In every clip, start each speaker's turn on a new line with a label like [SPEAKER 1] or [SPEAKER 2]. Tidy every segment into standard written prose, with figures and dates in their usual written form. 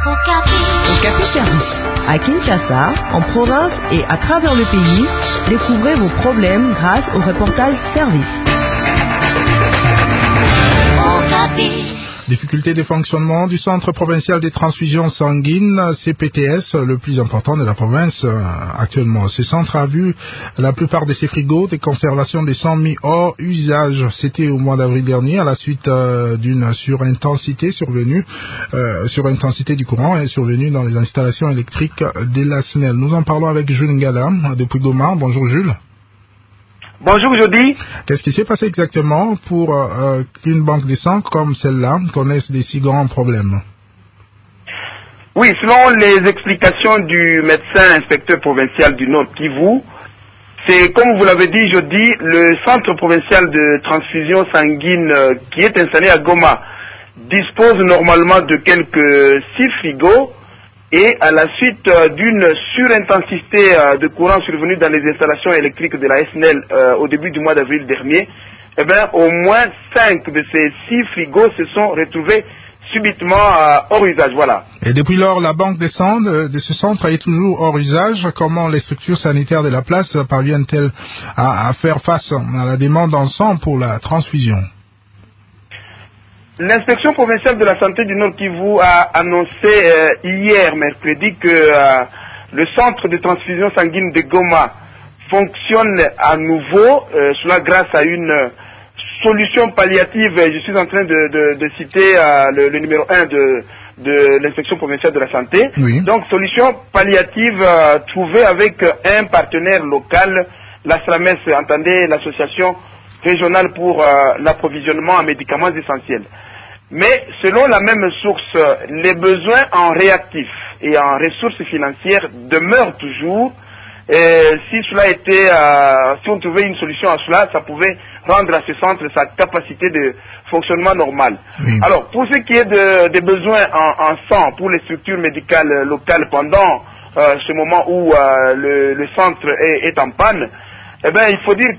[SPEAKER 1] Okapi Service. À Kinshasa, en province et à travers le pays, découvrez vos problèmes grâce au reportage Service.
[SPEAKER 2] Difficulté de fonctionnement du Centre provincial des transfusions sanguines, CPTS, le plus important de la province actuellement. Ce centre a vu la plupart de ses frigos de conservation des sang mis hors usage. C'était au mois d'avril dernier à la suite d'une surintensité du courant et survenue dans les installations électriques de la SNEL. Nous en parlons avec Jules Ngala depuis Goma. Bonjour Jules.
[SPEAKER 3] Bonjour Jody.
[SPEAKER 2] Qu'est-ce qui s'est passé exactement pour qu'une banque de sang comme celle-là connaisse des si grands problèmes?
[SPEAKER 3] Oui, selon les explications du médecin inspecteur provincial du Nord Kivu, c'est comme vous l'avez dit Jody, le centre provincial de transfusion sanguine qui est installé à Goma dispose normalement de quelques 6 frigos. Et à la suite d'une surintensité de courant survenue dans les installations électriques de la SNEL au début du mois d'avril dernier, au moins 5 de ces 6 frigos se sont retrouvés subitement hors usage. Voilà.
[SPEAKER 2] Et depuis lors, la banque de sang de ce centre est toujours hors usage. Comment les structures sanitaires de la place parviennent-elles à faire face à la demande en sang pour la transfusion?
[SPEAKER 3] L'inspection provinciale de la santé du Nord Kivu a annoncé hier, mercredi, que le centre de transfusion sanguine de Goma fonctionne à nouveau, cela grâce à une solution palliative. Je suis en train de citer le numéro 1 de l'inspection provinciale de la santé.
[SPEAKER 2] Oui.
[SPEAKER 3] Donc, solution palliative trouvée avec un partenaire local, la SRAMES, entendez, l'association régionale pour l'approvisionnement en médicaments essentiels. Mais selon la même source, les besoins en réactifs et en ressources financières demeurent toujours. Et si cela était, si on trouvait une solution à cela, ça pouvait rendre à ce centre sa capacité de fonctionnement normal.
[SPEAKER 2] Oui.
[SPEAKER 3] Alors, pour ce qui est des besoins en sang pour les structures médicales locales pendant ce moment où le centre est en panne, il faut dire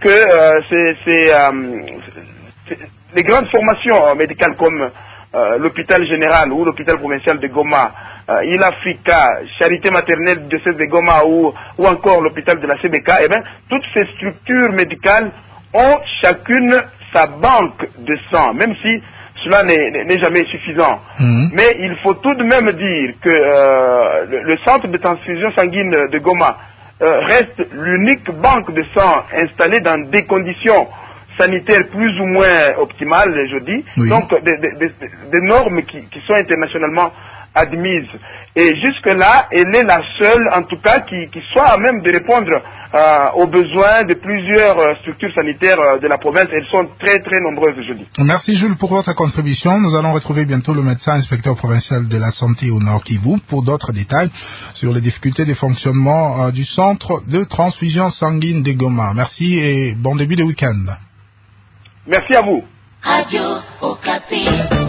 [SPEAKER 3] que les grandes formations médicales comme l'hôpital général ou l'hôpital provincial de Goma, Il Africa, Charité maternelle du diocèse de Goma ou encore l'hôpital de la CBK, toutes ces structures médicales ont chacune sa banque de sang, même si cela n'est jamais suffisant. Mais il faut tout de même dire que le centre de transfusion sanguine de Goma reste l'unique banque de sang installée dans des conditions sanitaires plus ou moins optimales, je dis. Oui. Donc des normes qui sont internationalement admises. Et jusque-là, elle est la seule, en tout cas, qui soit à même de répondre aux besoins de plusieurs structures sanitaires de la province. Elles sont très, très nombreuses, je dis.
[SPEAKER 2] Merci Jules pour votre contribution. Nous allons retrouver bientôt le médecin inspecteur provincial de la santé au Nord Kivu pour d'autres détails sur les difficultés de fonctionnement du centre de transfusion sanguine de Goma. Merci et bon début de week-end.
[SPEAKER 3] Merci à vous.
[SPEAKER 4] Radio Okapi.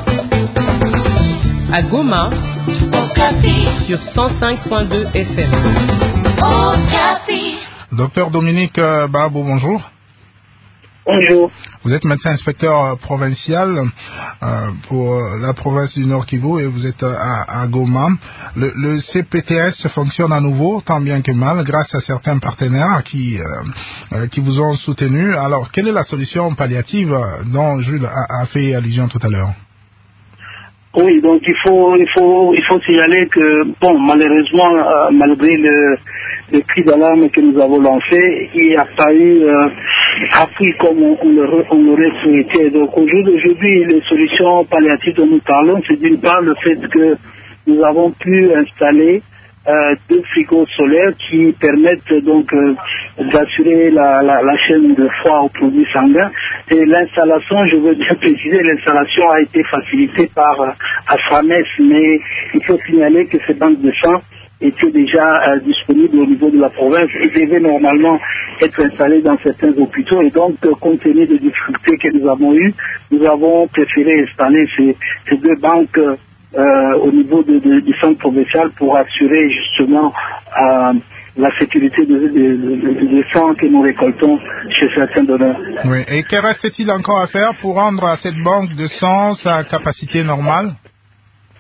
[SPEAKER 1] À Goma,
[SPEAKER 4] Okapi.
[SPEAKER 1] Sur 105.2 FM.
[SPEAKER 4] Okapi.
[SPEAKER 2] Docteur Dominique Babou, bonjour.
[SPEAKER 5] Bonjour.
[SPEAKER 2] Vous êtes médecin inspecteur provincial pour la province du Nord Kivu et vous êtes à Goma. Le CPTS fonctionne à nouveau, tant bien que mal, grâce à certains partenaires qui vous ont soutenu. Alors, quelle est la solution palliative dont Jules a fait allusion tout à l'heure?
[SPEAKER 5] Oui, donc il faut signaler que, bon, malheureusement, malgré le cri d'alarme que nous avons lancé, il n'y a pas eu appui comme on aurait souhaité. Donc au jour d'aujourd'hui, les solutions palliatives dont nous parlons, c'est d'une part le fait que nous avons pu installer 2 frigos solaires qui permettent donc d'assurer la chaîne de froid aux produits sanguins. Et l'installation, je veux bien préciser, l'installation a été facilitée par AFRAMES, mais il faut signaler que ces banques de sang étaient déjà disponibles au niveau de la province et devaient normalement être installées dans certains hôpitaux. Et donc, compte tenu des difficultés que nous avons eues, nous avons préféré installer ces 2 banques au niveau du centre provincial pour assurer justement la sécurité des sang que nous récoltons chez certains donneurs.
[SPEAKER 2] Oui. Et que reste-t-il encore à faire pour rendre à cette banque de sang sa capacité normale?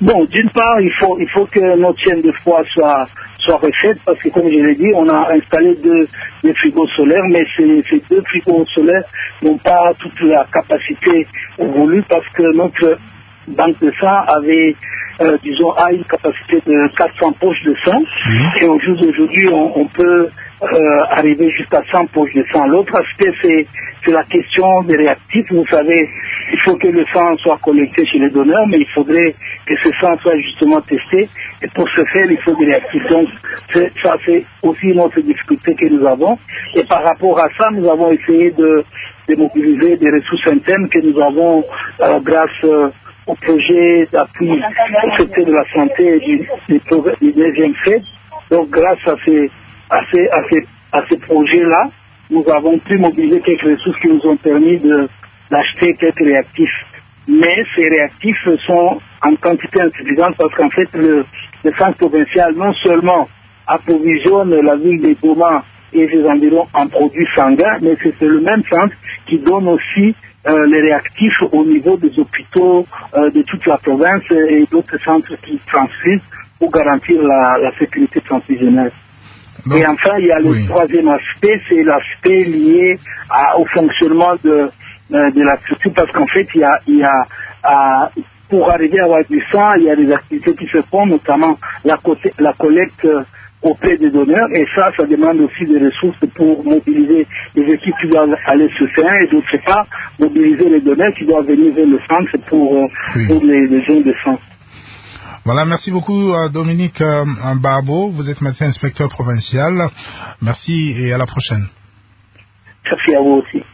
[SPEAKER 5] Bon, d'une part, il faut que notre chaîne de froid soit refaite parce que, comme je l'ai dit, on a installé deux frigos solaires, mais ces deux frigos solaires n'ont pas toute la capacité voulue parce que notre banque de sang avait, a une capacité de 400 poches de sang. Et au jour d'aujourd'hui, on peut arriver jusqu'à 100 poches de sang. L'autre aspect, c'est la question des réactifs. Vous savez, il faut que le sang soit collecté chez les donneurs, mais il faudrait que ce sang soit justement testé. Et pour ce faire, il faut des réactifs. Donc, ça, c'est aussi une autre difficulté que nous avons. Et par rapport à ça, nous avons essayé de mobiliser des ressources internes que nous avons grâce au projet d'appui au secteur de la santé du 9e FED. Donc, grâce à ces projets-là, nous avons pu mobiliser quelques ressources qui nous ont permis d'acheter quelques réactifs. Mais ces réactifs sont en quantité insuffisante parce qu'en fait, le centre provincial non seulement approvisionne la ville de Goma et ses environs en produits sanguins, mais c'est le même centre qui donne aussi les réactifs au niveau des hôpitaux de toute la province et d'autres centres qui transfusent pour garantir la sécurité transfusionnelle. Donc, et enfin, il y a le troisième aspect, c'est l'aspect lié au fonctionnement de la structure, parce qu'en fait, pour arriver à avoir du sang, il y a des activités qui se font, notamment la collecte auprès des donneurs, et ça demande aussi des ressources pour mobiliser les équipes qui doivent aller sur le terrain, et d'autre part, mobiliser les donneurs qui doivent venir vers le centre pour les besoins de sang.
[SPEAKER 2] Voilà, merci beaucoup Dominique Babo, vous êtes médecin inspecteur provincial. Merci et à la prochaine.
[SPEAKER 5] Merci à vous aussi.